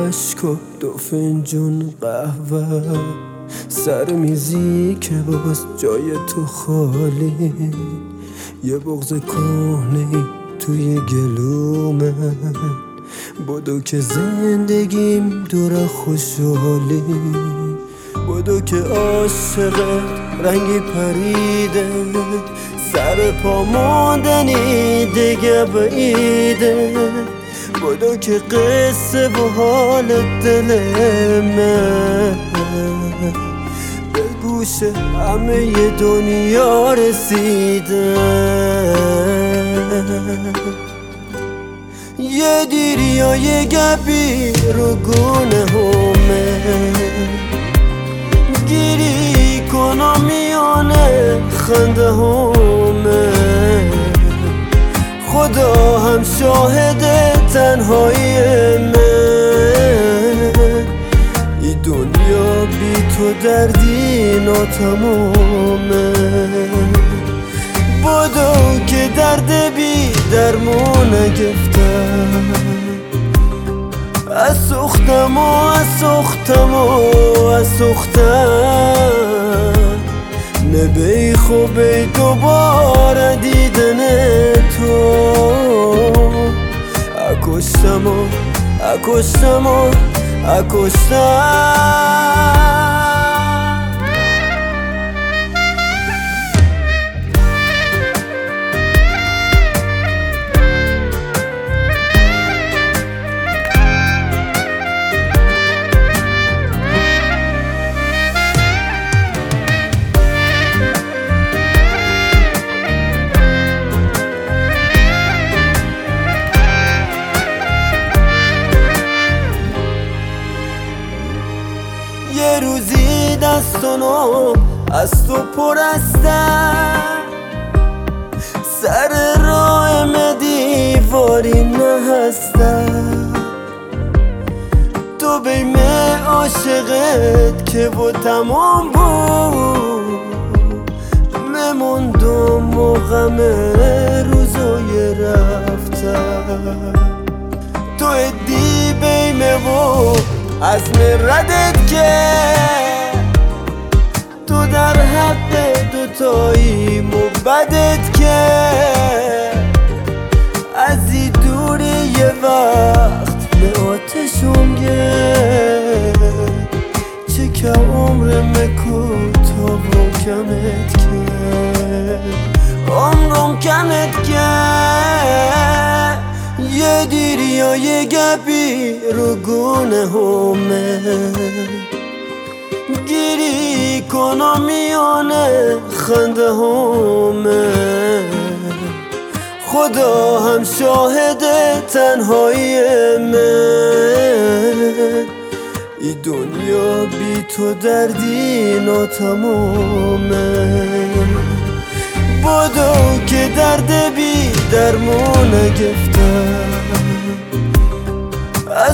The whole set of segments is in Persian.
عشق و 2 فنجون قهوه سر میزی که باز جای تو خالی، یه بغض کهنه‌ای توی گلومه. بدو که زندگیم دور خوشحالی، بدو که عاشقت رنگی پریده، سر پا موندنی دیگه بعیده. بدو که قصه و حال دل من به گوش همه دنیا رسیده. یه دیری یا یه گپی رو گونه همه گیری کنم میانه خنده همه. خدا هم شاهد تنهایی من، ای دنیا بی تو دردی ناتمامه. بدو که درد بی درمون نگفتم، از سختم نبی خوبه دوباره دیدن تو. اکشتم یه روزی دستانو از تو پر هستم، سر راه دیواری نهستم. تو بیم عاشقت که با تمام بود، مموندم و غم روزای رفتم. تو ادی بیمه و از ردت که تو در حق دوتایی مبدت که از این دوری یه وقت به آتشم گه چه که عمر مکوتا و کمت که عمرم کمت که. یه دیری یا یه گپی رو گونه همه گیری کنم میانه خنده همه. خدا هم شاهد تنهایی من، ای دنیا بی تو دردی ناتمامه. بدو که درد بی درمون نگفتم، از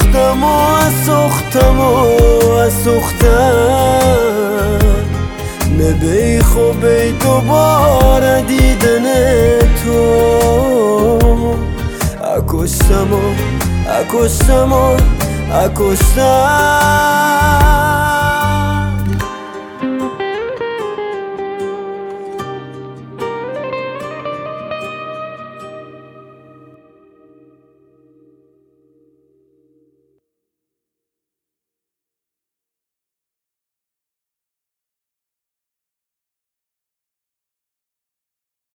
سختم نبی خوبه دوباره دیدن تو. اکشتم